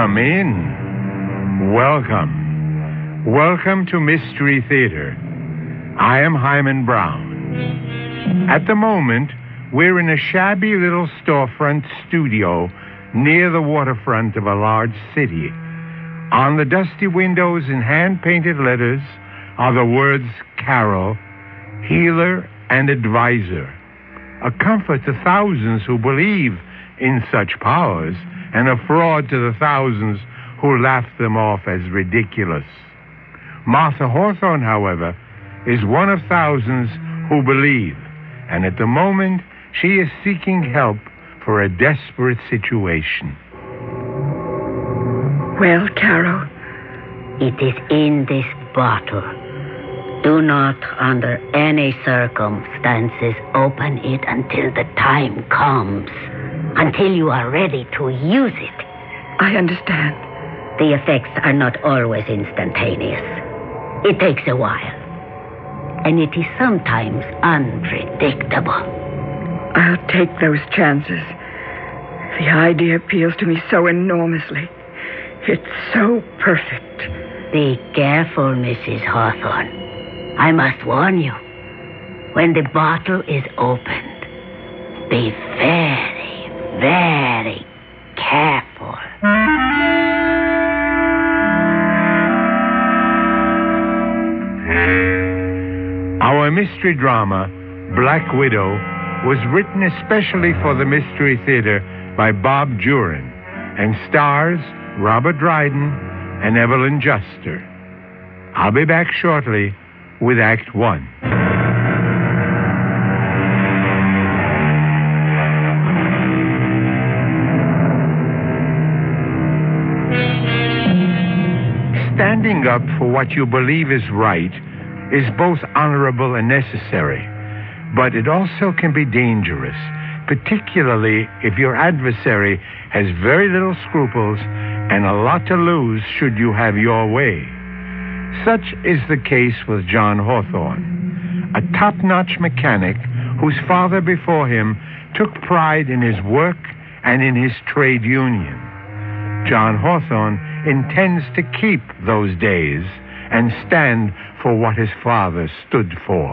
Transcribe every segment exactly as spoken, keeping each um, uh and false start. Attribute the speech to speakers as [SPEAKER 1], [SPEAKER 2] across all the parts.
[SPEAKER 1] Come in. Welcome. Welcome to Mystery Theater. I am Hyman Brown. At the moment, we're in a shabby little storefront studio near the waterfront of a large city. On the dusty windows in hand-painted letters are the words Carol, healer and advisor, a comfort to thousands who believe in such powers and a fraud to the thousands who laugh them off as ridiculous. Martha Hawthorne, however, is one of thousands who believe, and at the moment she is seeking help for a desperate situation.
[SPEAKER 2] Well, Carol?
[SPEAKER 3] It is in this bottle. Do not, under any circumstances, open it until the time comes. Until you are ready to use it.
[SPEAKER 2] I understand.
[SPEAKER 3] The effects are not always instantaneous. It takes a while. And it is sometimes unpredictable.
[SPEAKER 2] I'll take those chances. The idea appeals to me so enormously. It's so perfect.
[SPEAKER 3] Be careful, Missus Hawthorne. I must warn you. When the bottle is opened, be very, very careful.
[SPEAKER 1] Our mystery drama, Black Widow, was written especially for the Mystery Theater by Bob Jurin and stars Robert Dryden and Evelyn Juster. I'll be back shortly with Act One. Standing up for what you believe is right is both honorable and necessary, but it also can be dangerous, particularly if your adversary has very little scruples and a lot to lose should you have your way. Such is the case with John Hawthorne, a top-notch mechanic whose father before him took pride in his work and in his trade union. John Hawthorne intends to keep those days and stand for what his father stood for.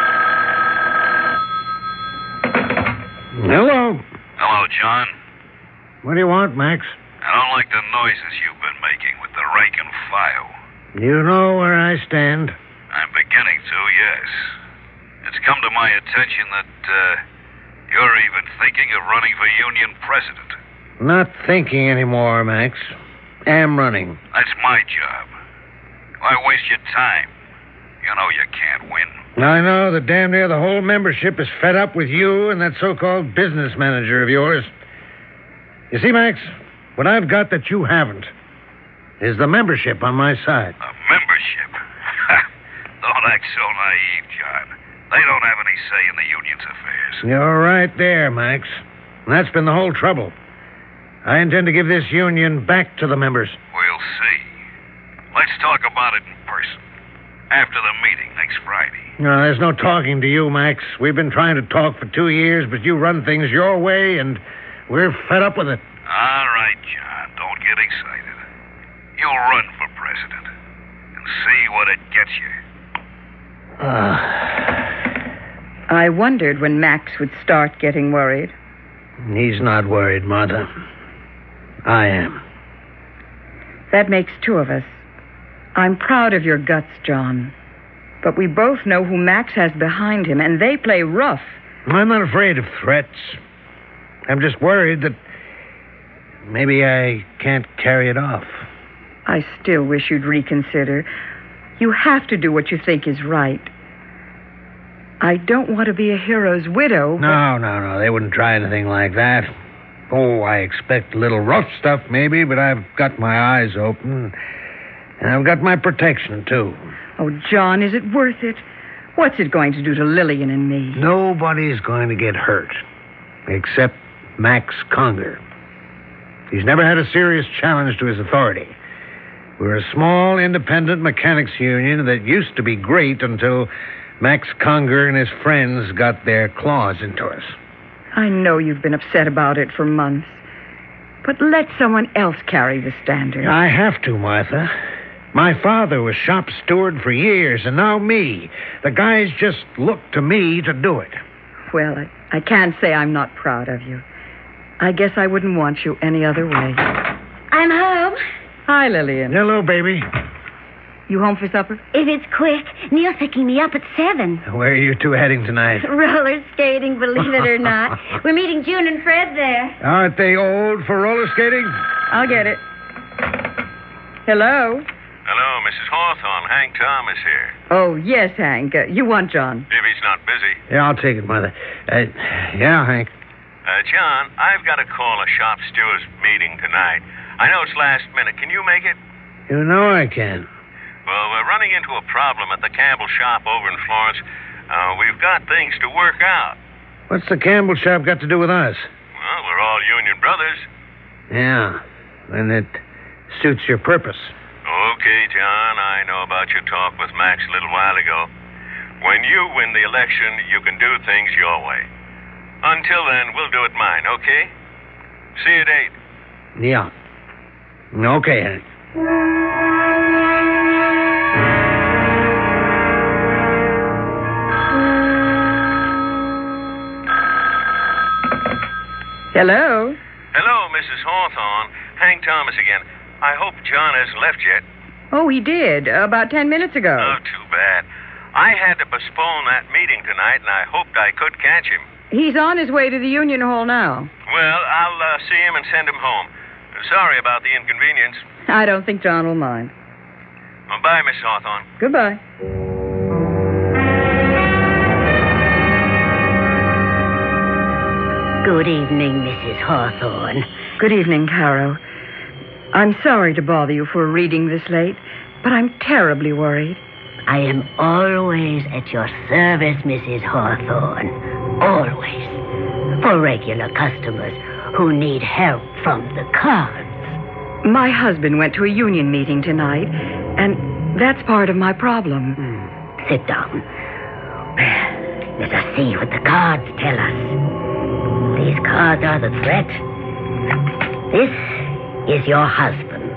[SPEAKER 4] Hello.
[SPEAKER 5] Hello, John.
[SPEAKER 4] What do you want, Max?
[SPEAKER 5] I don't like the noises you've been making with the rake and file.
[SPEAKER 4] You know where I stand.
[SPEAKER 5] I'm beginning to, yes. It's come to my attention that uh, you're even thinking of running for union president.
[SPEAKER 4] Not thinking anymore, Max. Am running.
[SPEAKER 5] That's my job. Why waste your time? You know you can't win.
[SPEAKER 4] I know that damn near the whole membership is fed up with you and that so-called business manager of yours. You see, Max, what I've got that you haven't is the membership on my side.
[SPEAKER 5] A membership? Don't act so naive, John. They don't have any say in the union's affairs.
[SPEAKER 4] You're right there, Max. And that's been the whole trouble. I intend to give this union back to the members.
[SPEAKER 5] We'll see. Let's talk about it in person. After the meeting next Friday.
[SPEAKER 4] No, there's no talking to you, Max. We've been trying to talk for two years, but you run things your way, and we're fed up with it.
[SPEAKER 5] All right, John. Don't get excited. You'll run for president and see what it gets you.
[SPEAKER 4] Uh,
[SPEAKER 2] I wondered when Max would start getting worried.
[SPEAKER 4] He's not worried, Martha. I am.
[SPEAKER 2] That makes two of us. I'm proud of your guts, John. But we both know who Max has behind him, and they play rough.
[SPEAKER 4] I'm not afraid of threats. I'm just worried that maybe I can't carry it off.
[SPEAKER 2] I still wish you'd reconsider. You have to do what you think is right. I don't want to be a hero's widow.
[SPEAKER 4] No, no, no. They wouldn't try anything like that. Oh, I expect a little rough stuff, maybe, but I've got my eyes open. And I've got my protection, too.
[SPEAKER 2] Oh, John, is it worth it? What's it going to do to Lillian and me?
[SPEAKER 4] Nobody's going to get hurt, except Max Conger. He's never had a serious challenge to his authority. We're a small, independent mechanics union that used to be great until Max Conger and his friends got their claws into us.
[SPEAKER 2] I know you've been upset about it for months. But let someone else carry the standard.
[SPEAKER 4] I have to, Martha. My father was shop steward for years, and now me. The guys just look to me to do it.
[SPEAKER 2] Well, I, I can't say I'm not proud of you. I guess I wouldn't want you any other way.
[SPEAKER 3] I'm home.
[SPEAKER 2] Hi, Lillian.
[SPEAKER 4] Hello, baby.
[SPEAKER 2] You home for supper?
[SPEAKER 3] If it's quick, Neil's picking me up at seven.
[SPEAKER 4] Where are you two heading tonight?
[SPEAKER 3] Roller skating, believe it or not. We're meeting June and Fred there.
[SPEAKER 4] Aren't they old for roller skating?
[SPEAKER 2] I'll get it. Hello?
[SPEAKER 5] Hello, Missus Hawthorne. Hank Thomas here.
[SPEAKER 2] Oh, yes, Hank. Uh, you want John?
[SPEAKER 5] If he's not busy.
[SPEAKER 4] Yeah, I'll take it, Mother. Uh, yeah, Hank.
[SPEAKER 5] Uh, John, I've got to call a shop stewards meeting tonight. I know it's last minute. Can you make it?
[SPEAKER 4] You know I can.
[SPEAKER 5] Well, we're running into a problem at the Campbell shop over in Florence. Uh, we've got things to work out.
[SPEAKER 4] What's the Campbell shop got to do with us?
[SPEAKER 5] Well, we're all union brothers.
[SPEAKER 4] Yeah, and it suits your purpose.
[SPEAKER 5] Okay, John, I know about your talk with Max a little while ago. When you win the election, you can do things your way. Until then, we'll do it mine, okay? See you at eight.
[SPEAKER 4] Yeah. Okay, Hank.
[SPEAKER 2] Hello?
[SPEAKER 5] Hello, Missus Hawthorne. Hank Thomas again. I hope John hasn't left yet.
[SPEAKER 2] Oh, he did. About ten minutes ago.
[SPEAKER 5] Oh, too bad. I had to postpone that meeting tonight, and I hoped I could catch him.
[SPEAKER 2] He's on his way to the Union Hall now.
[SPEAKER 5] Well, I'll uh, see him and send him home. Sorry about the inconvenience.
[SPEAKER 2] I don't think John will mind.
[SPEAKER 5] Well, bye, Miss Hawthorne.
[SPEAKER 2] Goodbye.
[SPEAKER 3] Good evening, Missus Hawthorne.
[SPEAKER 2] Good evening, Caro. I'm sorry to bother you for a reading this late, but I'm terribly worried.
[SPEAKER 3] I am always at your service, Missus Hawthorne. Always. For regular customers who need help from the cards.
[SPEAKER 2] My husband went to a union meeting tonight, and that's part of my problem.
[SPEAKER 3] Hmm. Sit down. Let us see what the cards tell us. These cards are the threat. This is your husband.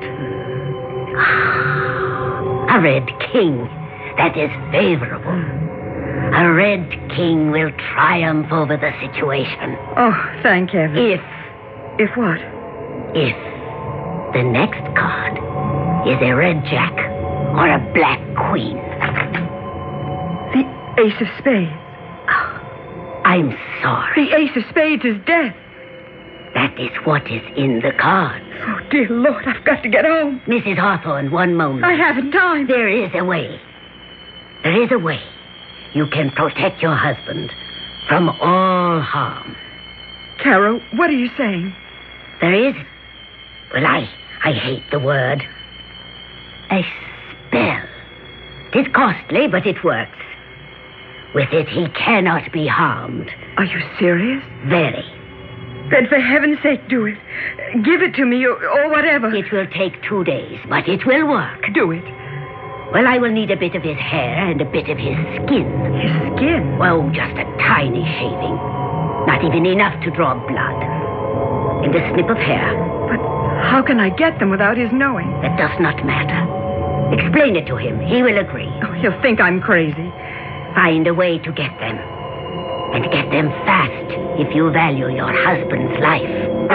[SPEAKER 3] A red king. That is favorable. A red king will triumph over the situation.
[SPEAKER 2] Oh, thank heaven.
[SPEAKER 3] If,
[SPEAKER 2] If what?
[SPEAKER 3] if the next card is a red jack or a black queen.
[SPEAKER 2] The ace of spades.
[SPEAKER 3] I'm sorry.
[SPEAKER 2] The ace of spades is death.
[SPEAKER 3] That is what is in the cards.
[SPEAKER 2] Oh, dear Lord, I've got to get home.
[SPEAKER 3] Missus Hawthorne, one moment.
[SPEAKER 2] I haven't time.
[SPEAKER 3] There is a way. There is a way. You can protect your husband from all harm.
[SPEAKER 2] Caro, what are you saying?
[SPEAKER 3] There is, well, I, I hate the word, a spell. It is costly, but it works. With it, he cannot be harmed.
[SPEAKER 2] Are you serious?
[SPEAKER 3] Very.
[SPEAKER 2] Then for heaven's sake, do it. Give it to me, or, or whatever.
[SPEAKER 3] It will take two days, but it will work.
[SPEAKER 2] Do it.
[SPEAKER 3] Well, I will need a bit of his hair and a bit of his skin.
[SPEAKER 2] His skin?
[SPEAKER 3] Oh, just a tiny shaving. Not even enough to draw blood. And a snip of hair.
[SPEAKER 2] But how can I get them without his knowing?
[SPEAKER 3] That does not matter. Explain it to him. He will agree.
[SPEAKER 2] Oh, he'll think I'm crazy.
[SPEAKER 3] Find a way to get them. And get them fast if you value your husband's life.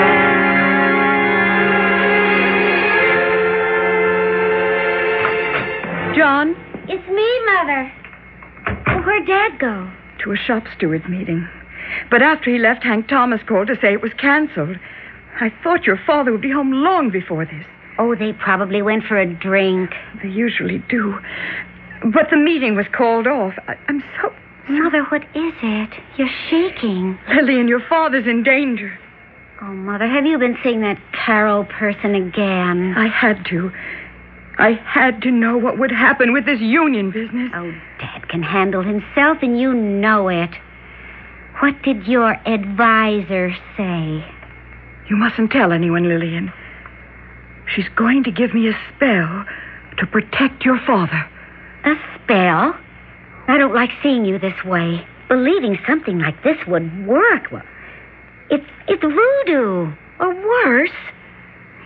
[SPEAKER 2] John?
[SPEAKER 6] It's me, Mother. Where'd Dad go?
[SPEAKER 2] To a shop steward's meeting. But after he left, Hank Thomas called to say it was canceled. I thought your father would be home long before this.
[SPEAKER 6] Oh, they probably went for a drink.
[SPEAKER 2] They usually do. But the meeting was called off. I, I'm so...
[SPEAKER 6] Mother, what is it? You're shaking.
[SPEAKER 2] Lillian, your father's in danger.
[SPEAKER 6] Oh, Mother, have you been seeing that Carol person again?
[SPEAKER 2] I had to. I had to know what would happen with this union business.
[SPEAKER 6] Oh, Dad can handle himself, and you know it. What did your advisor say?
[SPEAKER 2] You mustn't tell anyone, Lillian. She's going to give me a spell to protect your father.
[SPEAKER 6] A spell? I don't like seeing you this way. Believing something like this would work. Well, it's, it's voodoo, or worse.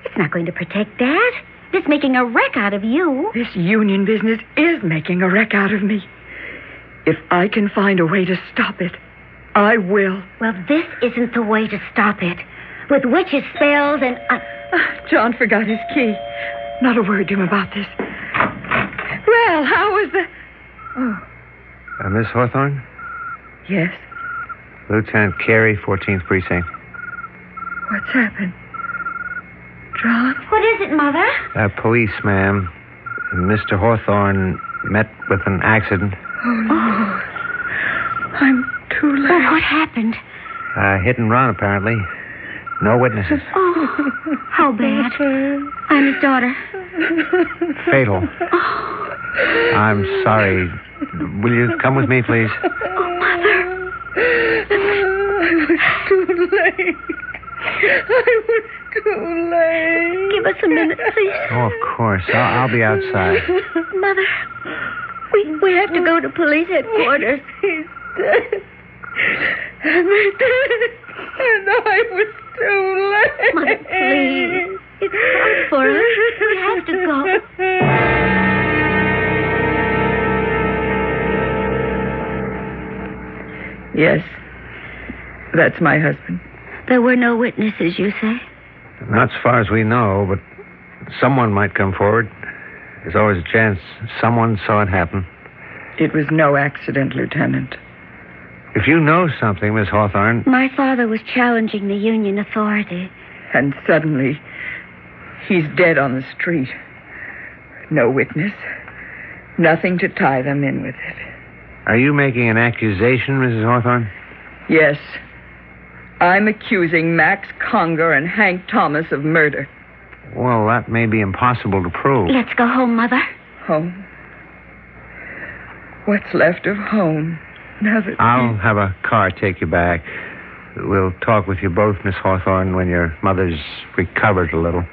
[SPEAKER 6] It's not going to protect Dad. It's making a wreck out of you.
[SPEAKER 2] This union business is making a wreck out of me. If I can find a way to stop it, I will.
[SPEAKER 6] Well, this isn't the way to stop it. With witches' spells and... Uh...
[SPEAKER 2] John forgot his key. Not a word to him about this. Well, how was the... Oh.
[SPEAKER 7] Uh, Miss Hawthorne?
[SPEAKER 2] Yes?
[SPEAKER 7] Lieutenant Carey, fourteenth Precinct.
[SPEAKER 2] What's happened? John?
[SPEAKER 6] What is it, Mother?
[SPEAKER 7] Uh, police, ma'am. Mister Hawthorne met with an accident.
[SPEAKER 2] Oh, no. I'm too late.
[SPEAKER 6] Oh, what happened?
[SPEAKER 7] Uh, hit and run, apparently. No witnesses.
[SPEAKER 6] Oh, how bad. I'm his daughter.
[SPEAKER 7] Fatal.
[SPEAKER 6] Oh.
[SPEAKER 7] I'm sorry. Will you come with me, please?
[SPEAKER 6] Oh, Mother.
[SPEAKER 2] I was too late. I was too late.
[SPEAKER 6] Give us a minute, please.
[SPEAKER 7] Oh, of course. I'll, I'll be outside.
[SPEAKER 6] Mother, we, we have to go to police headquarters.
[SPEAKER 2] He's dead. And they did. And I was too late.
[SPEAKER 6] Mother, please. It's hard for us. We have to go.
[SPEAKER 2] Yes. That's my husband.
[SPEAKER 6] There were no witnesses, you say?
[SPEAKER 7] Not as far as we know, but someone might come forward. There's always a chance someone saw it happen.
[SPEAKER 2] It was no accident, Lieutenant.
[SPEAKER 7] If you know something, Miss Hawthorne...
[SPEAKER 6] My father was challenging the Union authority.
[SPEAKER 2] And suddenly, he's dead on the street. No witness. Nothing to tie them in with it.
[SPEAKER 7] Are you making an accusation, Missus Hawthorne?
[SPEAKER 2] Yes. I'm accusing Max Conger and Hank Thomas of murder.
[SPEAKER 7] Well, that may be impossible to prove.
[SPEAKER 6] Let's go home, Mother.
[SPEAKER 2] Home? What's left of home? Now that
[SPEAKER 7] I'll have a car take you back. We'll talk with you both, Miss Hawthorne, when your mother's recovered a little.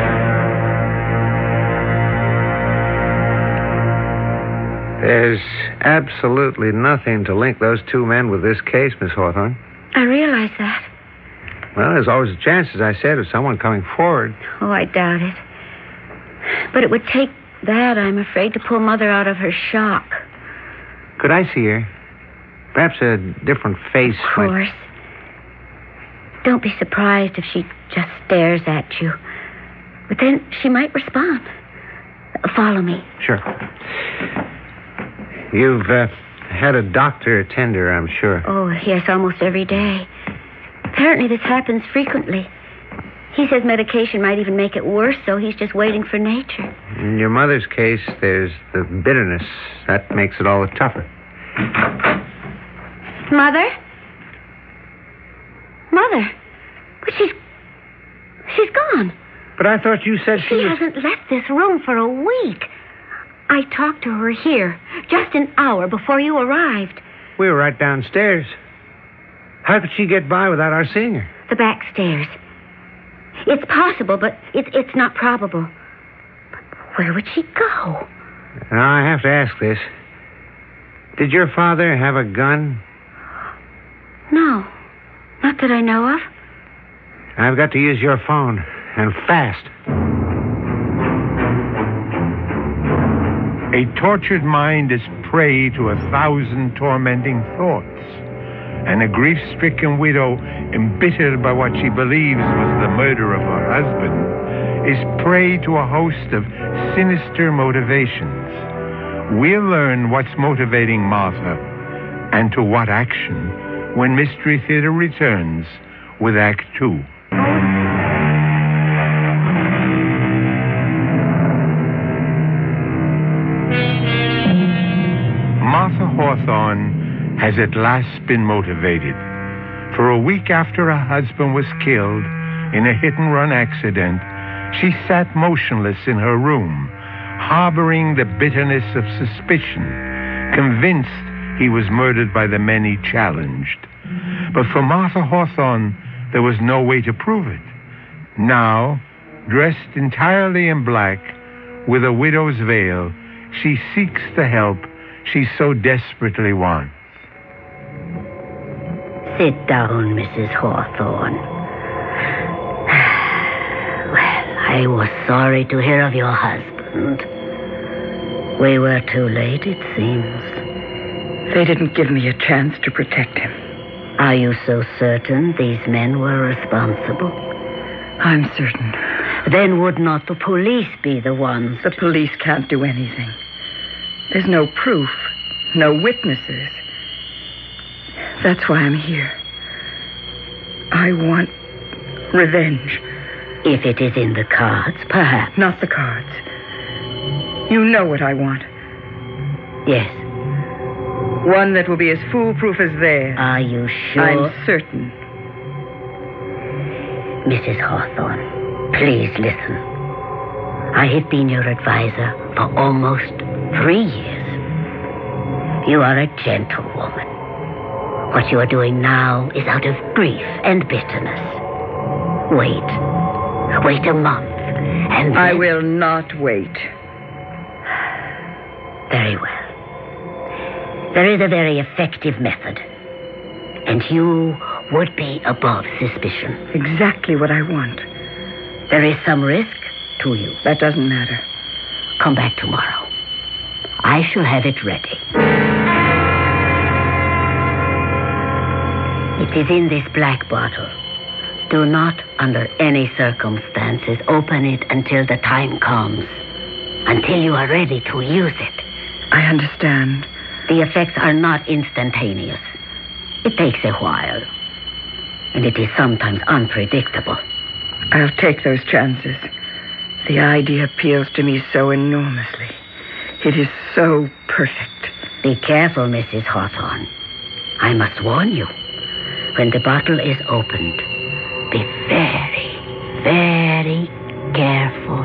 [SPEAKER 7] There's absolutely nothing to link those two men with this case, Miss Hawthorne.
[SPEAKER 6] I realize that.
[SPEAKER 7] Well, there's always a chance, as I said, of someone coming forward.
[SPEAKER 6] Oh, I doubt it. But it would take that, I'm afraid, to pull Mother out of her shock.
[SPEAKER 7] Could I see her? Perhaps a different face.
[SPEAKER 6] Of course.
[SPEAKER 7] Might...
[SPEAKER 6] Don't be surprised if she just stares at you. But then she might respond. Follow me.
[SPEAKER 7] Sure. You've uh, had a doctor attend her, I'm sure.
[SPEAKER 6] Oh, yes, almost every day. Apparently this happens frequently. He says medication might even make it worse, so he's just waiting for nature.
[SPEAKER 7] In your mother's case, there's the bitterness. That makes it all the tougher.
[SPEAKER 6] Mother? Mother? But she's... she's gone.
[SPEAKER 7] But I thought you said she
[SPEAKER 6] She
[SPEAKER 7] was...
[SPEAKER 6] hasn't left this room for a week. I talked to her here just an hour before you arrived.
[SPEAKER 7] We were right downstairs. How could she get by without our seeing her?
[SPEAKER 6] The back stairs. It's possible, but it, it's not probable. But where would she go?
[SPEAKER 7] Now, I have to ask this. Did your father have a gun?
[SPEAKER 6] No, not that I know of.
[SPEAKER 7] I've got to use your phone, and fast.
[SPEAKER 1] A tortured mind is prey to a thousand tormenting thoughts, and a grief-stricken widow, embittered by what she believes was the murder of her husband, is prey to a host of sinister motivations. We'll learn what's motivating Martha and to what action when Mystery Theater returns with Act Two. Martha Hawthorne has at last been motivated. For a week after her husband was killed in a hit-and-run accident, she sat motionless in her room, harboring the bitterness of suspicion, convinced he was murdered by the men he challenged. But for Martha Hawthorne, there was no way to prove it. Now, dressed entirely in black, with a widow's veil, she seeks the help she so desperately wants.
[SPEAKER 3] Sit down, Missus Hawthorne. Well, I was sorry to hear of your husband. We were too late, it seems.
[SPEAKER 2] They didn't give me a chance to protect him.
[SPEAKER 3] Are you so certain these men were responsible?
[SPEAKER 2] I'm certain.
[SPEAKER 3] Then would not the police be the ones?
[SPEAKER 2] The police can't do anything. There's no proof, no witnesses. That's why I'm here. I want revenge.
[SPEAKER 3] If it is in the cards, perhaps.
[SPEAKER 2] Not the cards. You know what I want.
[SPEAKER 3] Yes.
[SPEAKER 2] One that will be as foolproof as theirs.
[SPEAKER 3] Are you sure?
[SPEAKER 2] I'm certain.
[SPEAKER 3] Missus Hawthorne, please listen. I have been your advisor for almost three years. You are a gentlewoman. What you are doing now is out of grief and bitterness. Wait. Wait a month, and then...
[SPEAKER 2] I will not wait.
[SPEAKER 3] Very well. There is a very effective method, and you would be above suspicion.
[SPEAKER 2] Exactly what I want.
[SPEAKER 3] There is some risk to you.
[SPEAKER 2] That doesn't matter.
[SPEAKER 3] Come back tomorrow. I shall have it ready. It is in this black bottle. Do not, under any circumstances, open it until the time comes. Until you are ready to use it.
[SPEAKER 2] I understand.
[SPEAKER 3] The effects are not instantaneous. It takes a while. And it is sometimes unpredictable.
[SPEAKER 2] I'll take those chances. The idea appeals to me so enormously. It is so perfect.
[SPEAKER 3] Be careful, Missus Hawthorne. I must warn you. When the bottle is opened, be very, very careful.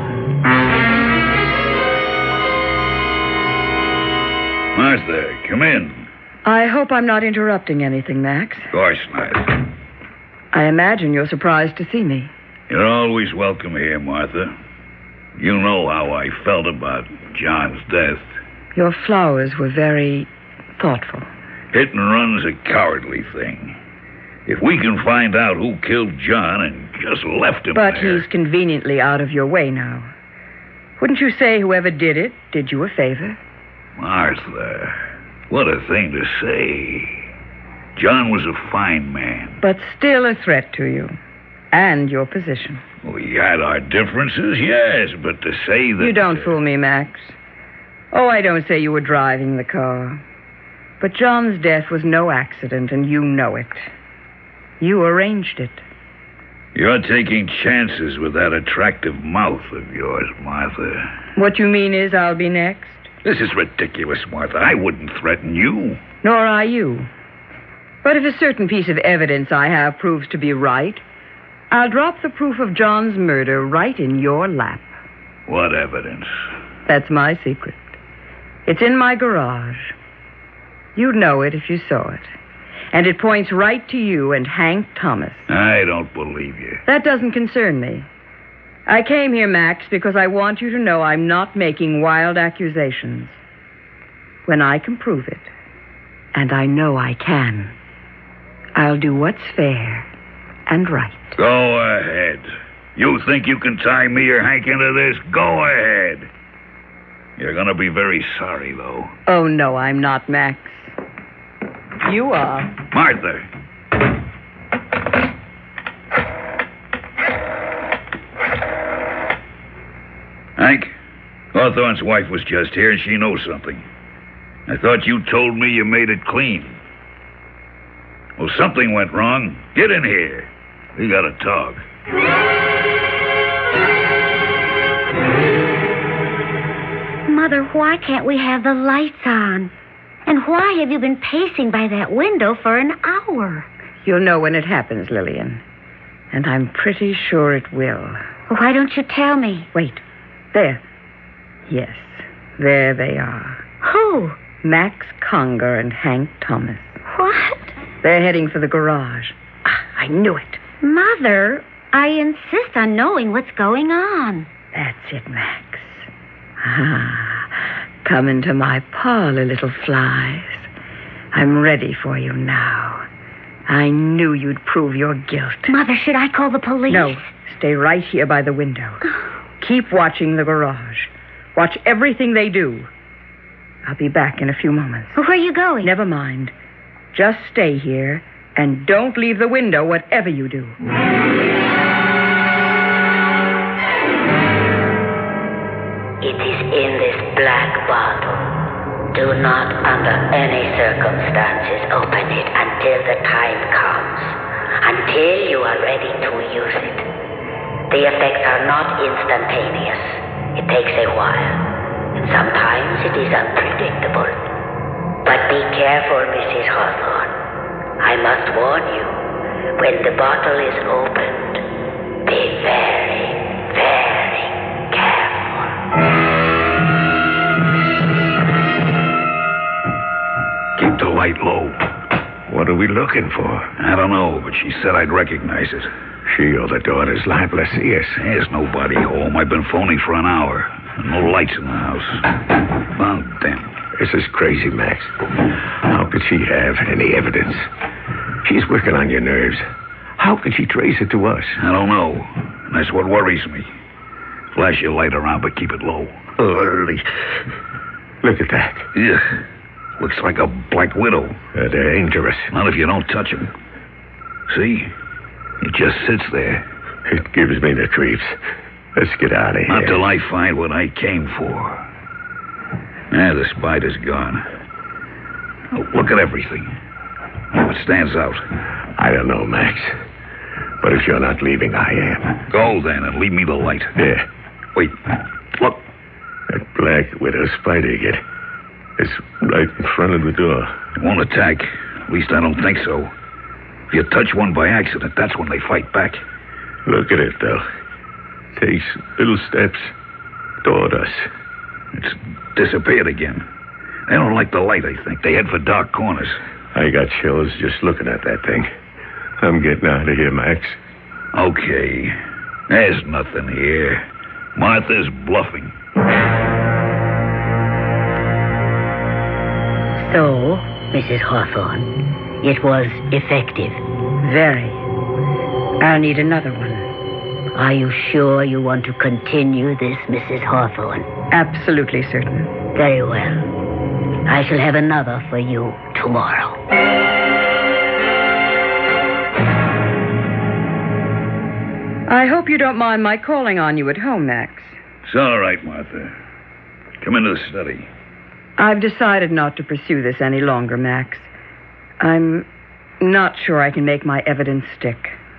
[SPEAKER 8] Martha, come in.
[SPEAKER 2] I hope I'm not interrupting anything, Max.
[SPEAKER 8] Of course not.
[SPEAKER 2] I imagine you're surprised to see me.
[SPEAKER 8] You're always welcome here, Martha. You know how I felt about John's death.
[SPEAKER 2] Your flowers were very thoughtful.
[SPEAKER 8] Hit and run's a cowardly thing. If we can find out who killed John and just left him
[SPEAKER 2] But
[SPEAKER 8] there...
[SPEAKER 2] he's conveniently out of your way now. Wouldn't you say whoever did it did you a favor?
[SPEAKER 8] Martha, what a thing to say. John was a fine man.
[SPEAKER 2] But still a threat to you. And your position.
[SPEAKER 8] We had our differences, yes, but to say that...
[SPEAKER 2] You don't
[SPEAKER 8] uh,
[SPEAKER 2] fool me, Max. Oh, I don't say you were driving the car. But John's death was no accident, and you know it. You arranged it.
[SPEAKER 8] You're taking chances with that attractive mouth of yours, Martha.
[SPEAKER 2] What you mean is I'll be next?
[SPEAKER 8] This is ridiculous, Martha. I wouldn't threaten you.
[SPEAKER 2] Nor I you. But if a certain piece of evidence I have proves to be right, I'll drop the proof of John's murder right in your lap.
[SPEAKER 8] What evidence?
[SPEAKER 2] That's my secret. It's in my garage. You'd know it if you saw it. And it points right to you and Hank Thomas.
[SPEAKER 8] I don't believe you.
[SPEAKER 2] That doesn't concern me. I came here, Max, because I want you to know I'm not making wild accusations. When I can prove it, and I know I can, I'll do what's fair and right.
[SPEAKER 8] Go ahead. You think you can tie me or Hank into this? Go ahead. You're going to be very sorry, though.
[SPEAKER 2] Oh, no, I'm not, Max. You are.
[SPEAKER 8] Martha. Hank, Hawthorne's wife was just here, and she knows something. I thought you told me you made it clean. Well, something went wrong. Get in here. We got to talk.
[SPEAKER 6] Mother, why can't we have the lights on? And why have you been pacing by that window for an hour?
[SPEAKER 2] You'll know when it happens, Lillian. And I'm pretty sure it will.
[SPEAKER 6] Well, why don't you tell me?
[SPEAKER 2] Wait. There. Yes, there they are.
[SPEAKER 6] Who?
[SPEAKER 2] Max Conger and Hank Thomas.
[SPEAKER 6] What?
[SPEAKER 2] They're heading for the garage. Ah, I knew it.
[SPEAKER 6] Mother, I insist on knowing what's going on.
[SPEAKER 2] That's it, Max. Ah, come into my parlor, little flies. I'm ready for you now. I knew you'd prove your guilt.
[SPEAKER 6] Mother, should I call the police?
[SPEAKER 2] No, stay right here by the window. Keep watching the garage. Watch everything they do. I'll be back in a few moments.
[SPEAKER 6] Well, where are you going?
[SPEAKER 2] Never mind. Just stay here and don't leave the window, whatever you do.
[SPEAKER 3] It is in this black bottle. Do not, under any circumstances, open it until the time comes. Until you are ready to use it. The effects are not instantaneous. It takes a while. And sometimes it is unpredictable. But be careful, Missus Hawthorne. I must warn you, when the bottle is opened, be very, very careful.
[SPEAKER 8] Keep the light low.
[SPEAKER 1] What are we looking for?
[SPEAKER 8] I don't know, but she said I'd recognize it.
[SPEAKER 1] She or the daughter's liable to see us.
[SPEAKER 8] There's nobody home. I've been phoning for an hour. No lights in the house. Well, damn.
[SPEAKER 1] This is crazy, Max. How could she have any evidence? She's working on your nerves. How could she trace it to us?
[SPEAKER 8] I don't know. And that's what worries me. Flash your light around, but keep it low.
[SPEAKER 1] Holy. Look at that.
[SPEAKER 8] Yeah. Looks like a black widow.
[SPEAKER 1] Uh, they're dangerous.
[SPEAKER 8] Not if you don't touch him. See? He just sits there.
[SPEAKER 1] It gives me the creeps. Let's get out of here.
[SPEAKER 8] Not till I find what I came for. Ah, the spider's gone. Oh, look at everything. What stands out?
[SPEAKER 1] I don't know, Max. But if you're not leaving, I am.
[SPEAKER 8] Go, then, and leave me the light.
[SPEAKER 1] There.
[SPEAKER 8] Wait. Look.
[SPEAKER 1] That black widow spider again. It's right in front of the door.
[SPEAKER 8] It won't attack. At least I don't think so. If you touch one by accident, that's when they fight back.
[SPEAKER 1] Look at it, though. Takes little steps toward us.
[SPEAKER 8] It's disappeared again. They don't like the light, I think. They head for dark corners.
[SPEAKER 1] I got chills just looking at that thing. I'm getting out of here, Max.
[SPEAKER 8] Okay. There's nothing here. Martha's bluffing.
[SPEAKER 3] So, Missus Hawthorne, it was effective.
[SPEAKER 2] Very. I'll need another one.
[SPEAKER 3] Are you sure you want to continue this, Missus Hawthorne?
[SPEAKER 2] Absolutely certain.
[SPEAKER 3] Very well. I shall have another for you tomorrow.
[SPEAKER 2] I hope you don't mind my calling on you at home, Max.
[SPEAKER 8] It's all right, Martha. Come into the study.
[SPEAKER 2] I've decided not to pursue this any longer, Max. I'm not sure I can make my evidence stick.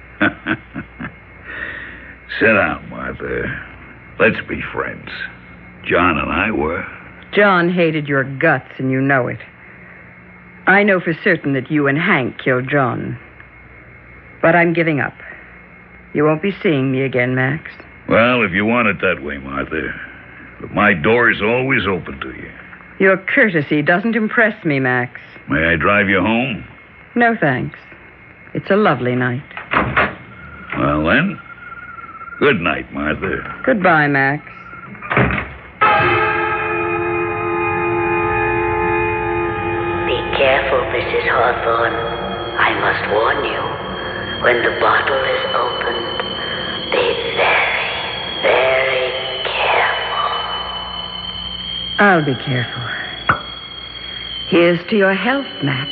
[SPEAKER 8] Sit down, Martha. Let's be friends. John and I were.
[SPEAKER 2] John hated your guts, and you know it. I know for certain that you and Hank killed John. But I'm giving up. You won't be seeing me again, Max.
[SPEAKER 8] Well, if you want it that way, Martha. But my door is always open to you.
[SPEAKER 2] Your courtesy doesn't impress me, Max.
[SPEAKER 8] May I drive you home?
[SPEAKER 2] No, thanks. It's a lovely night.
[SPEAKER 8] Well, then, good night, Martha.
[SPEAKER 2] Goodbye, Max.
[SPEAKER 3] Be careful, Missus Hawthorne. I must warn you. When the bottle is opened, be very, very careful.
[SPEAKER 2] I'll be careful. Here's to your health, Max.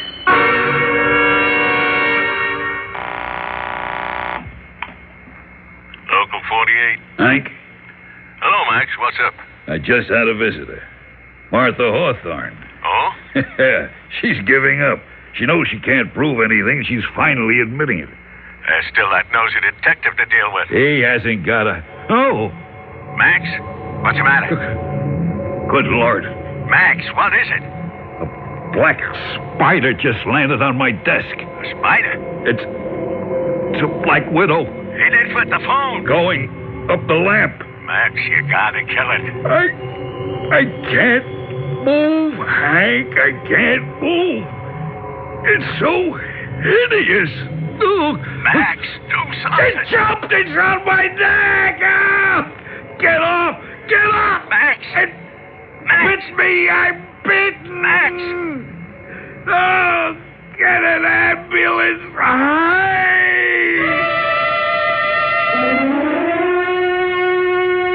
[SPEAKER 5] Local forty-eight.
[SPEAKER 8] Hank,
[SPEAKER 5] Hello, Max. What's up?
[SPEAKER 8] I just had a visitor. Martha Hawthorne.
[SPEAKER 5] Oh?
[SPEAKER 8] Yeah, she's giving up. She knows she can't prove anything. She's finally admitting it.
[SPEAKER 5] There's still that nosy detective to deal with.
[SPEAKER 8] He hasn't got a... Oh!
[SPEAKER 5] Max, what's the matter?
[SPEAKER 8] Good Lord.
[SPEAKER 5] Max, what is it?
[SPEAKER 8] A black spider just landed on my desk.
[SPEAKER 5] A spider?
[SPEAKER 8] It's... It's a black widow
[SPEAKER 5] He did with the phone.
[SPEAKER 8] going up the lamp.
[SPEAKER 5] Max, you gotta kill it.
[SPEAKER 8] I... I can't move, Hank. I can't move. It's so hideous. Ugh.
[SPEAKER 5] Max, do something.
[SPEAKER 8] It jumped! It's on my neck! Ah! Get off! Get off!
[SPEAKER 5] Max!
[SPEAKER 8] It
[SPEAKER 5] Max!
[SPEAKER 8] bit me! I'm bitten!
[SPEAKER 5] Max!
[SPEAKER 8] Oh, get an ambulance! Hi!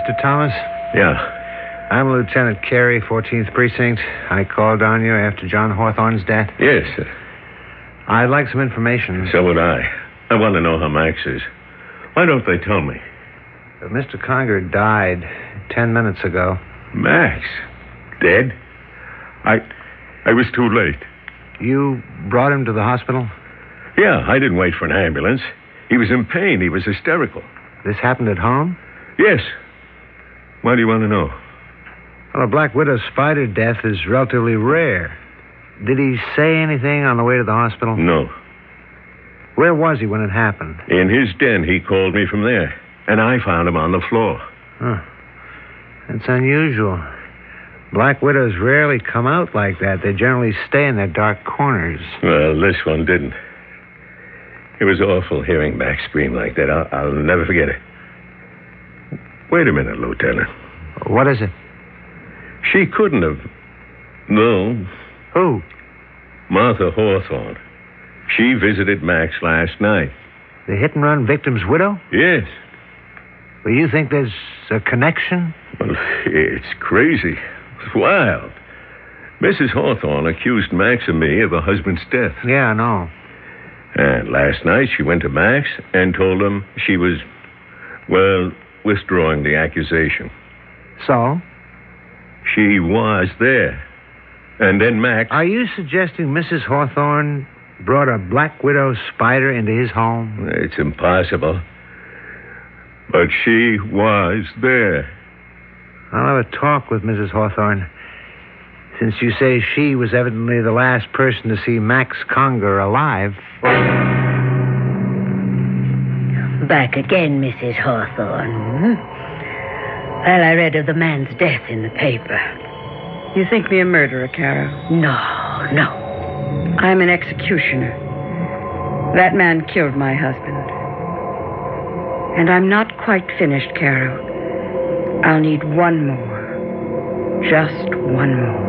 [SPEAKER 7] Mister Thomas?
[SPEAKER 5] Yeah.
[SPEAKER 7] I'm Lieutenant Carey, fourteenth Precinct. I called on you after John Hawthorne's death.
[SPEAKER 5] Yes, sir.
[SPEAKER 7] I'd like some information.
[SPEAKER 5] So would I. I want to know how Max is. Why don't they tell me?
[SPEAKER 7] Uh, Mister Conger died ten minutes ago.
[SPEAKER 5] Max? Dead? I... I was too late.
[SPEAKER 7] You brought him to the hospital?
[SPEAKER 5] Yeah, I didn't wait for an ambulance. He was in pain. He was hysterical.
[SPEAKER 7] This happened at home?
[SPEAKER 5] Yes. Why do you want to know?
[SPEAKER 7] Well, a Black Widow spider death is relatively rare. Did he say anything on the way to the hospital?
[SPEAKER 5] No.
[SPEAKER 7] Where was he when it happened?
[SPEAKER 5] In his den. He called me from there. And I found him on the floor.
[SPEAKER 7] Huh. That's unusual. Black Widows rarely come out like that. They generally stay in their dark corners.
[SPEAKER 5] Well, this one didn't. It was awful hearing Max scream like that. I'll, I'll never forget it. Wait a minute, Lieutenant.
[SPEAKER 7] What is it?
[SPEAKER 5] She couldn't have... No.
[SPEAKER 7] Who?
[SPEAKER 5] Martha Hawthorne. She visited Max last night.
[SPEAKER 7] The hit-and-run victim's widow?
[SPEAKER 5] Yes.
[SPEAKER 7] Well, you think there's a connection?
[SPEAKER 5] Well, it's crazy. It's wild. Missus Hawthorne accused Max and me of her husband's death.
[SPEAKER 7] Yeah, I know.
[SPEAKER 5] And last night she went to Max and told him she was, well, withdrawing the accusation.
[SPEAKER 7] So?
[SPEAKER 5] She was there. And then Max...
[SPEAKER 7] Are you suggesting Missus Hawthorne brought a Black Widow spider into his home?
[SPEAKER 5] It's impossible. But she was there.
[SPEAKER 7] I'll have a talk with Missus Hawthorne. Since you say she was evidently the last person to see Max Conger alive.
[SPEAKER 3] Back again, Missus Hawthorne. Well, I read of the man's death in the paper.
[SPEAKER 2] You think me a murderer, Carol?
[SPEAKER 3] No, no.
[SPEAKER 2] I'm an executioner. That man killed my husband. And I'm not quite finished, Carol. I'll need one more. Just one more.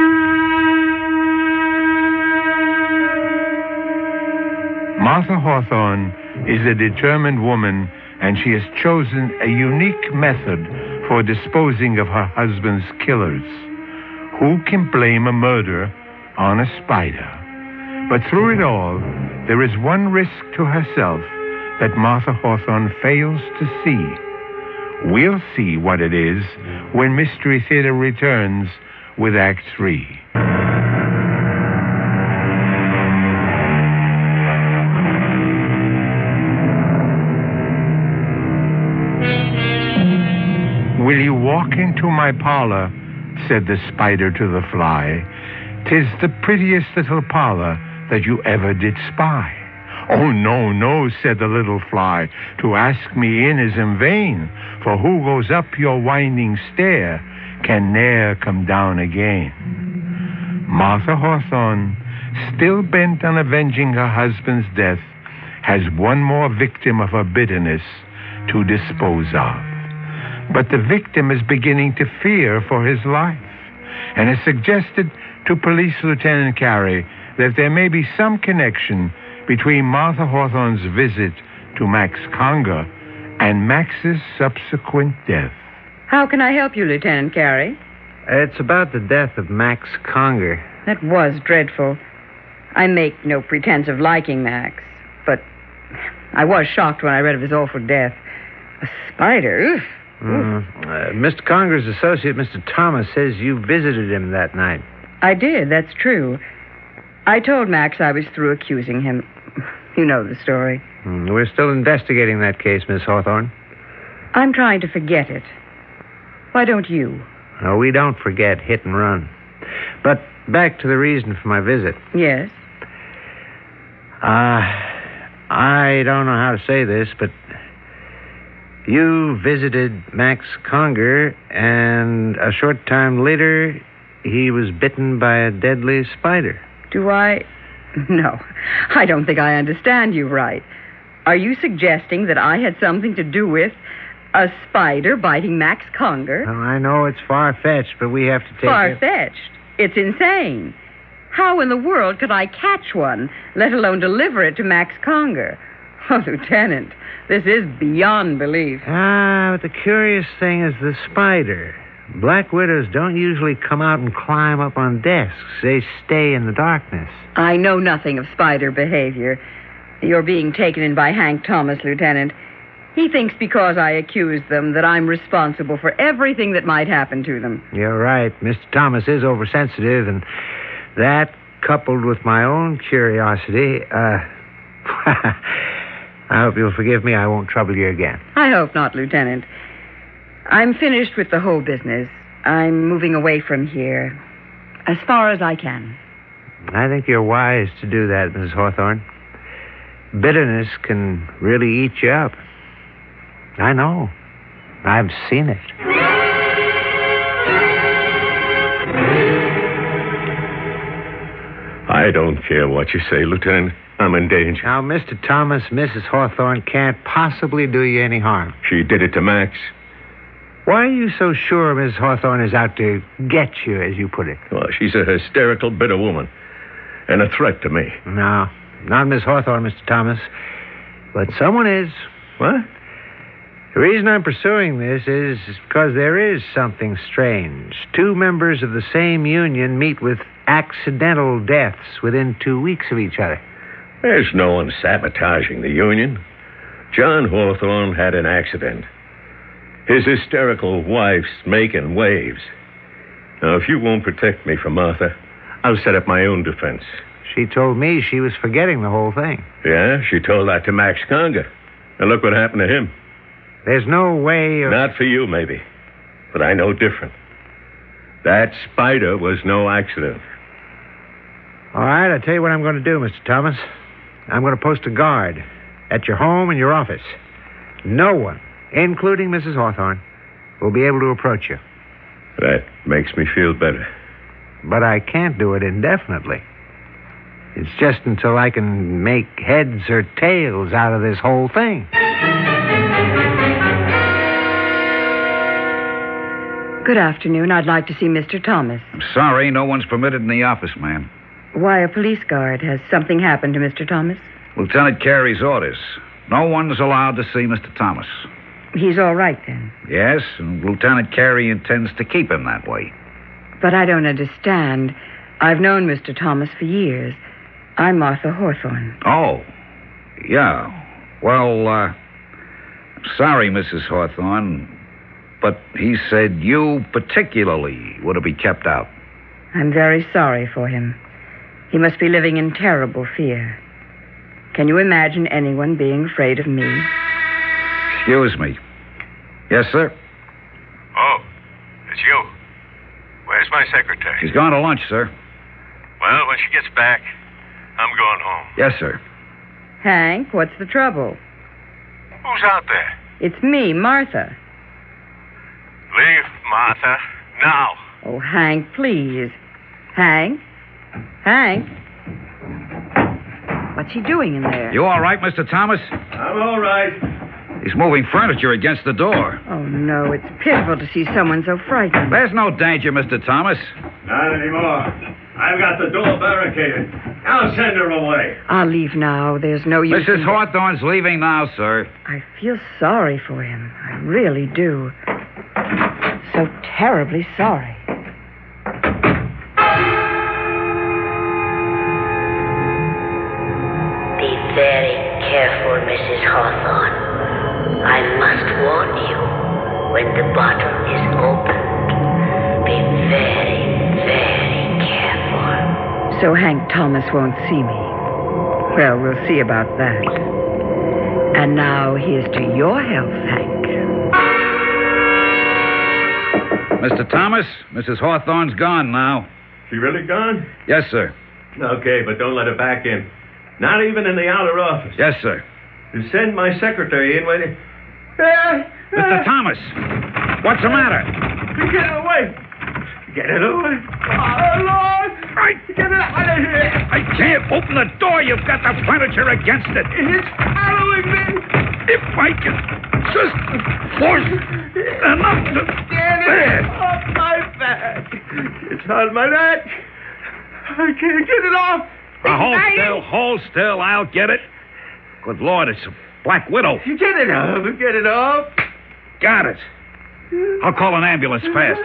[SPEAKER 1] Martha Hawthorne is a determined woman, and she has chosen a unique method for disposing of her husband's killers. Who can blame a murder on a spider? But through it all, there is one risk to herself that Martha Hawthorne fails to see. We'll see what it is when Mystery Theater returns with Act Three. Will you walk into my parlor? Said the spider to the fly. 'Tis the prettiest little parlor that you ever did spy. Oh, no, no, said the little fly. To ask me in is in vain, for who goes up your winding stair can ne'er come down again. Martha Hawthorne, still bent on avenging her husband's death, has one more victim of her bitterness to dispose of. But the victim is beginning to fear for his life and has suggested to Police Lieutenant Carey that there may be some connection between Martha Hawthorne's visit to Max Conger and Max's subsequent death.
[SPEAKER 2] How can I help you, Lieutenant Carey?
[SPEAKER 7] It's about the death of Max Conger.
[SPEAKER 2] That was dreadful. I make no pretense of liking Max, but I was shocked when I read of his awful death. A spider? Oof.
[SPEAKER 7] Mm. Uh, Mister Conger's associate, Mister Thomas, says you visited him that night.
[SPEAKER 2] I did, that's true. I told Max I was through accusing him. You know the story.
[SPEAKER 7] Mm, we're still investigating that case, Miss Hawthorne.
[SPEAKER 2] I'm trying to forget it. Why don't you?
[SPEAKER 7] No, we don't forget hit and run. But back to the reason for my visit.
[SPEAKER 2] Yes?
[SPEAKER 7] Uh, I don't know how to say this, but you visited Max Conger, and a short time later, he was bitten by a deadly spider.
[SPEAKER 2] Do I? No, I don't think I understand you right. Are you suggesting that I had something to do with a spider biting Max Conger?
[SPEAKER 7] Well, I know it's far-fetched, but we have to take it.
[SPEAKER 2] Far-fetched? It's insane. How in the world could I catch one, let alone deliver it to Max Conger? Oh, Lieutenant, this is beyond belief.
[SPEAKER 7] Ah, but the curious thing is the spider. Black widows don't usually come out and climb up on desks. They stay in the darkness.
[SPEAKER 2] I know nothing of spider behavior. You're being taken in by Hank Thomas, Lieutenant. He thinks because I accuse them that I'm responsible for everything that might happen to them.
[SPEAKER 7] You're right. Mister Thomas is oversensitive, and that, coupled with my own curiosity, uh... I hope you'll forgive me. I won't trouble you again.
[SPEAKER 2] I hope not, Lieutenant. I'm finished with the whole business. I'm moving away from here as far as I can.
[SPEAKER 7] I think you're wise to do that, Missus Hawthorne. Bitterness can really eat you up. I know. I've seen it.
[SPEAKER 1] I don't care what you say, Lieutenant. I'm in danger.
[SPEAKER 7] Now, Mister Thomas, Missus Hawthorne can't possibly do you any harm.
[SPEAKER 1] She did it to Max.
[SPEAKER 7] Why are you so sure Missus Hawthorne is out to get you, as you put it?
[SPEAKER 1] Well, she's a hysterical, bitter woman. And a threat to me.
[SPEAKER 7] No, not Miss Hawthorne, Mister Thomas. But someone is.
[SPEAKER 1] What?
[SPEAKER 7] The reason I'm pursuing this is because there is something strange. Two members of the same union meet with accidental deaths within two weeks of each other.
[SPEAKER 1] There's no one sabotaging the union. John Hawthorne had an accident. His hysterical wife's making waves. Now, if you won't protect me from Martha, I'll set up my own defense.
[SPEAKER 7] She told me she was forgetting the whole thing.
[SPEAKER 1] Yeah, she told that to Max Conger. And look what happened to him.
[SPEAKER 7] There's no way of...
[SPEAKER 1] Not for you, maybe. But I know different. That spider was no accident.
[SPEAKER 7] All right, I'll tell you what I'm going to do, Mister Thomas. I'm going to post a guard at your home and your office. No one, including Missus Hawthorne, will be able to approach you.
[SPEAKER 1] That makes me feel better.
[SPEAKER 7] But I can't do it indefinitely. It's just until I can make heads or tails out of this whole thing.
[SPEAKER 2] Good afternoon. I'd like to see Mister Thomas.
[SPEAKER 8] I'm sorry, no one's permitted in the office, ma'am.
[SPEAKER 2] Why a police guard? Has something happened to Mister Thomas?
[SPEAKER 8] Lieutenant Carey's orders. No one's allowed to see Mister Thomas.
[SPEAKER 2] He's all right, then.
[SPEAKER 8] Yes, and Lieutenant Carey intends to keep him that way.
[SPEAKER 2] But I don't understand. I've known Mister Thomas for years. I'm Martha Hawthorne.
[SPEAKER 8] Oh, yeah. Well, uh, sorry, Missus Hawthorne, but he said you particularly were to be kept out.
[SPEAKER 2] I'm very sorry for him. He must be living in terrible fear. Can you imagine anyone being afraid of me?
[SPEAKER 8] Excuse me. Yes, sir?
[SPEAKER 5] Oh, it's you. Where's my secretary?
[SPEAKER 8] She's gone to lunch, sir.
[SPEAKER 5] Well, when she gets back, I'm going home.
[SPEAKER 8] Yes, sir.
[SPEAKER 2] Hank, what's the trouble?
[SPEAKER 5] Who's out there?
[SPEAKER 2] It's me, Martha.
[SPEAKER 5] Leave, Martha, now.
[SPEAKER 2] Oh, Hank, please. Hank? Hank? What's he doing in there?
[SPEAKER 8] You all right, Mister Thomas?
[SPEAKER 1] I'm all right.
[SPEAKER 8] He's moving furniture against the door.
[SPEAKER 2] Oh, no, it's pitiful to see someone so frightened.
[SPEAKER 8] There's no danger, Mister Thomas.
[SPEAKER 1] Not anymore. I've got the door barricaded. I'll send her away.
[SPEAKER 2] I'll leave now. There's no use.
[SPEAKER 8] Missus
[SPEAKER 2] in-
[SPEAKER 8] Hawthorne's leaving now, sir.
[SPEAKER 2] I feel sorry for him. I really do. So terribly sorry.
[SPEAKER 3] Be very careful, Missus Hawthorne. I must warn you, when the bottle is opened, be very, very careful.
[SPEAKER 2] So Hank Thomas won't see me. Well, we'll see about that. And now here's to your health, Hank.
[SPEAKER 8] Mister Thomas, Missus Hawthorne's gone now.
[SPEAKER 1] She really gone?
[SPEAKER 8] Yes, sir.
[SPEAKER 1] Okay, but don't let her back in. Not even in the outer office.
[SPEAKER 8] Yes, sir.
[SPEAKER 1] You send my secretary in when...
[SPEAKER 8] Mister Thomas, what's the matter?
[SPEAKER 1] Get it away. Get it away. Oh, Lord.
[SPEAKER 8] Right.
[SPEAKER 1] Get it out of here.
[SPEAKER 8] I can't open the door. You've got the furniture against it.
[SPEAKER 1] It's following me.
[SPEAKER 8] If I can just force enough to...
[SPEAKER 1] Get it off my back. It's on my neck. I can't get it off.
[SPEAKER 8] Now, hold
[SPEAKER 1] It's
[SPEAKER 8] still, hold still. I'll get it. Good Lord, it's a Black Widow.
[SPEAKER 1] Get it up. Get it up.
[SPEAKER 8] Got it. I'll call an ambulance fast.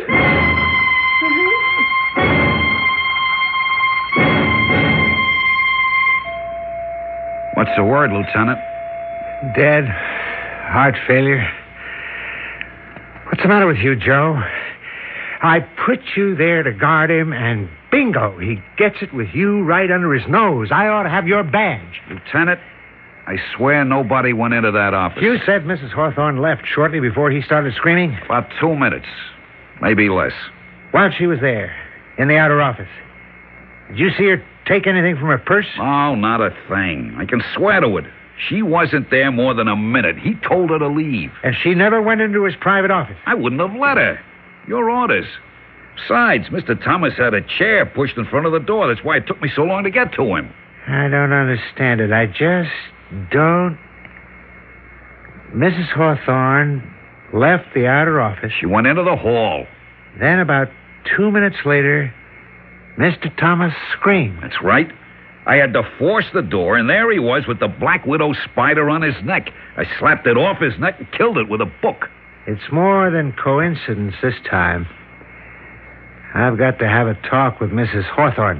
[SPEAKER 8] What's the word, Lieutenant?
[SPEAKER 4] Dead. Heart failure. What's the matter with you, Joe? I put you there to guard him, and bingo, he gets it with you right under his nose. I ought to have your badge.
[SPEAKER 8] Lieutenant, I swear nobody went into that office.
[SPEAKER 4] You said Missus Hawthorne left shortly before he started screaming?
[SPEAKER 8] About two minutes. Maybe less.
[SPEAKER 4] While she was there, in the outer office, did you see her take anything from her purse?
[SPEAKER 8] Oh, not a thing. I can swear to it. She wasn't there more than a minute. He told her to leave.
[SPEAKER 4] And she never went into his private office?
[SPEAKER 8] I wouldn't have let her. Your orders. Besides, Mister Thomas had a chair pushed in front of the door. That's why it took me so long to get to him.
[SPEAKER 4] I don't understand it. I just don't... Missus Hawthorne left the outer office.
[SPEAKER 8] She went into the hall.
[SPEAKER 4] Then about two minutes later, Mister Thomas screamed.
[SPEAKER 8] That's right. I had to force the door, and there he was with the Black Widow spider on his neck. I slapped it off his neck and killed it with a book.
[SPEAKER 4] It's more than coincidence this time. I've got to have a talk with Missus Hawthorne.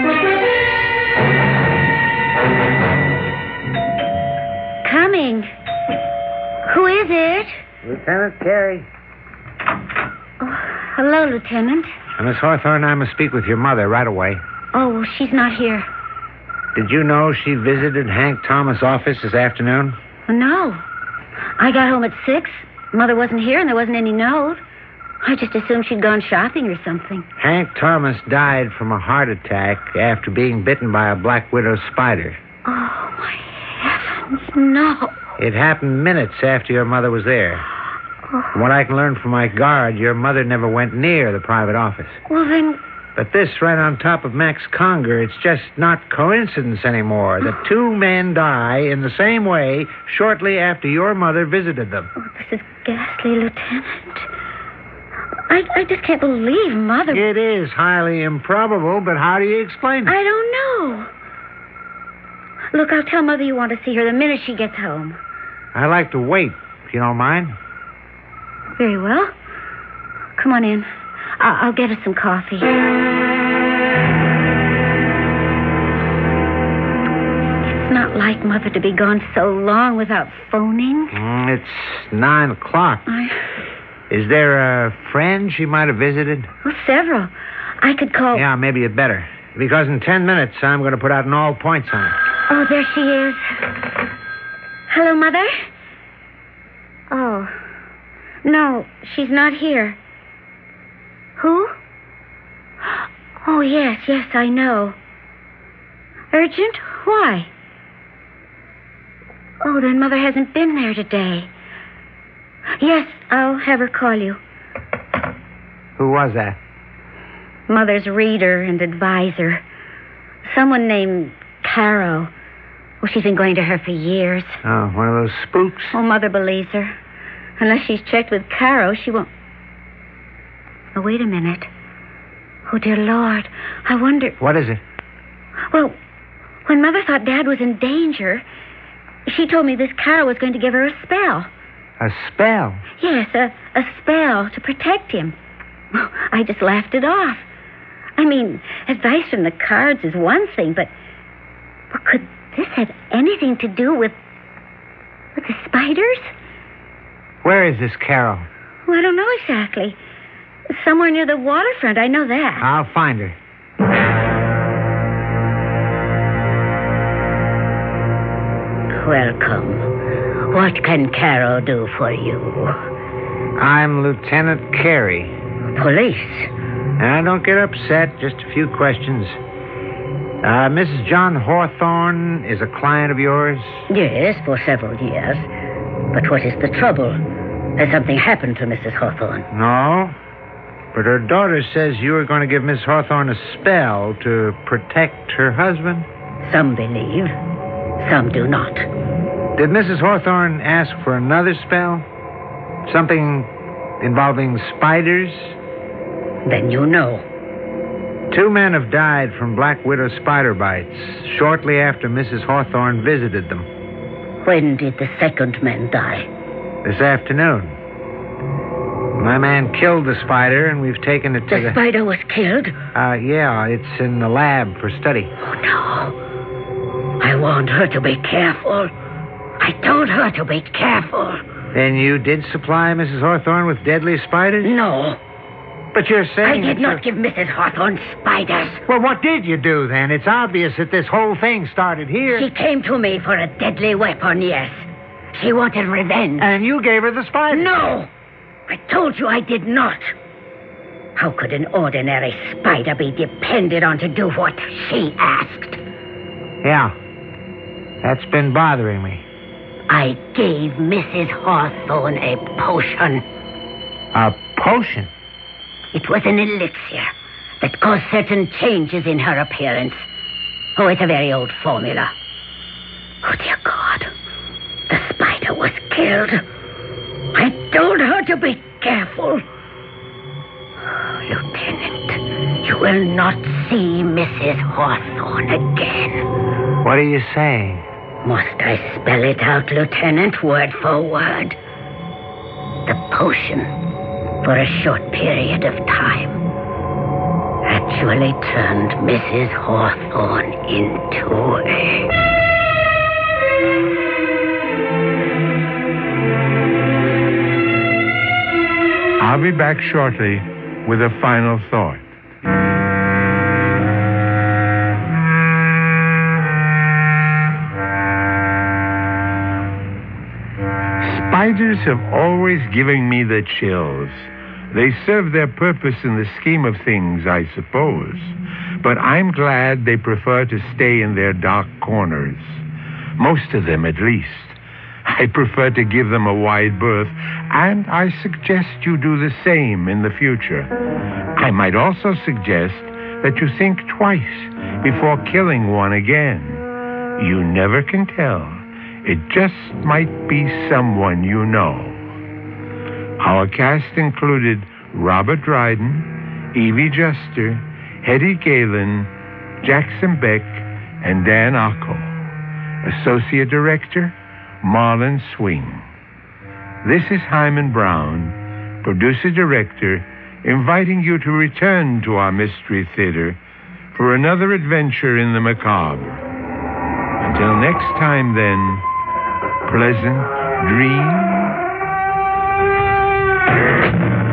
[SPEAKER 6] Coming. Who is it?
[SPEAKER 4] Lieutenant Carey.
[SPEAKER 6] Oh, hello, Lieutenant.
[SPEAKER 4] Uh, Miss Hawthorne, I must speak with your mother right away.
[SPEAKER 6] Oh, well, she's not here.
[SPEAKER 4] Did you know she visited Hank Thomas' office this afternoon?
[SPEAKER 6] No. I got home at six. Mother wasn't here, and there wasn't any note. I just assumed she'd gone shopping or something.
[SPEAKER 4] Hank Thomas died from a heart attack after being bitten by a Black Widow spider.
[SPEAKER 6] Oh, my heavens, no.
[SPEAKER 4] It happened minutes after your mother was there.
[SPEAKER 6] Oh.
[SPEAKER 4] From what I can learn from my guard, your mother never went near the private office.
[SPEAKER 6] Well, then...
[SPEAKER 4] But this right on top of Max Conger, it's just not coincidence anymore that two men die in the same way shortly after your mother visited them.
[SPEAKER 6] Oh, this is ghastly, Lieutenant. I, I just can't believe Mother...
[SPEAKER 4] It is highly improbable, but how do you explain it?
[SPEAKER 6] I don't know. Look, I'll tell Mother you want to see her the minute she gets home.
[SPEAKER 4] I'd like to wait, if you don't mind.
[SPEAKER 6] Very well. Come on in. I'll, I'll get us some coffee. It's not like Mother to be gone so long without phoning.
[SPEAKER 4] Mm, it's nine o'clock.
[SPEAKER 6] I...
[SPEAKER 4] Is there a friend she might have visited?
[SPEAKER 6] Well, several. I could call...
[SPEAKER 4] Yeah, maybe you'd better. Because in ten minutes, I'm going to put out an all points on her.
[SPEAKER 6] Oh, there she is. Hello, Mother? Oh. No, she's not here. Who? Oh, yes, yes, I know. Urgent? Why? Oh, then Mother hasn't been there today. Yes, I'll have her call you.
[SPEAKER 4] Who was that?
[SPEAKER 6] Mother's reader and advisor. Someone named Caro. Oh, she's been going to her for years.
[SPEAKER 4] Oh, one of those spooks?
[SPEAKER 6] Oh, Mother believes her. Unless she's checked with Caro, she won't... Oh, wait a minute. Oh, dear Lord. I wonder...
[SPEAKER 4] What is it?
[SPEAKER 6] Well, when Mother thought Dad was in danger, she told me this Caro was going to give her a spell.
[SPEAKER 4] A spell?
[SPEAKER 6] Yes, a, a spell to protect him. I just laughed it off. I mean, advice from the cards is one thing, but... Well, could this have anything to do with... with the spiders?
[SPEAKER 4] Where is this Carol?
[SPEAKER 6] Well, I don't know exactly. Somewhere near the waterfront, I know that.
[SPEAKER 4] I'll find her.
[SPEAKER 3] Welcome. What can Carol do for you?
[SPEAKER 4] I'm Lieutenant Carey.
[SPEAKER 3] Police?
[SPEAKER 4] Now, don't get upset. Just a few questions. Uh, Missus John Hawthorne is a client of yours?
[SPEAKER 3] Yes, for several years. But what is the trouble? Has something happened to Missus Hawthorne?
[SPEAKER 4] No. But her daughter says you are going to give Miss Hawthorne a spell to protect her husband.
[SPEAKER 3] Some believe. Some do not.
[SPEAKER 4] Did Missus Hawthorne ask for another spell? Something involving spiders?
[SPEAKER 3] Then you know.
[SPEAKER 4] Two men have died from Black Widow spider bites shortly after Missus Hawthorne visited them.
[SPEAKER 3] When did the second man die?
[SPEAKER 7] This afternoon. My man killed the spider, and we've taken it to
[SPEAKER 3] The
[SPEAKER 7] the...
[SPEAKER 3] spider was killed?
[SPEAKER 7] Uh, yeah, it's in the lab for study.
[SPEAKER 3] Oh, no. I warned her to be careful. I told her to be careful.
[SPEAKER 7] Then you did supply Missus Hawthorne with deadly spiders?
[SPEAKER 3] No.
[SPEAKER 7] But you're
[SPEAKER 3] I
[SPEAKER 7] saying...
[SPEAKER 3] did
[SPEAKER 7] that
[SPEAKER 3] not
[SPEAKER 7] you're-
[SPEAKER 3] give Missus Hawthorne spiders.
[SPEAKER 7] Well, what did you do, then? It's obvious that this whole thing started here.
[SPEAKER 3] She came to me for a deadly weapon, yes. She wanted revenge.
[SPEAKER 7] And you gave her the spider.
[SPEAKER 3] No! I told you I did not. How could an ordinary spider be depended on to do what she asked?
[SPEAKER 7] Yeah. That's been bothering me.
[SPEAKER 3] I gave Missus Hawthorne a potion.
[SPEAKER 7] A potion?
[SPEAKER 3] It was an elixir that caused certain changes in her appearance. Oh, it's a very old formula. Oh, dear God. The spider was killed. I told her to be careful. Lieutenant, you will not see Missus Hawthorne again.
[SPEAKER 7] What are you saying?
[SPEAKER 3] Must I spell it out, Lieutenant, word for word? The potion, for a short period of time, actually turned Missus Hawthorne into a...
[SPEAKER 1] I'll be back shortly with a final thought. Spiders have always given me the chills. They serve their purpose in the scheme of things, I suppose. But I'm glad they prefer to stay in their dark corners. Most of them, at least. I prefer to give them a wide berth, and I suggest you do the same in the future. I might also suggest that you think twice before killing one again. You never can tell. It just might be someone you know. Our cast included Robert Dryden, Evie Juster, Hetty Galen, Jackson Beck, and Dan Ocko. Associate Director, Marlon Swing. This is Hyman Brown, Producer-Director, inviting you to return to our Mystery Theater for another adventure in the macabre. Until next time, then, pleasant dreams.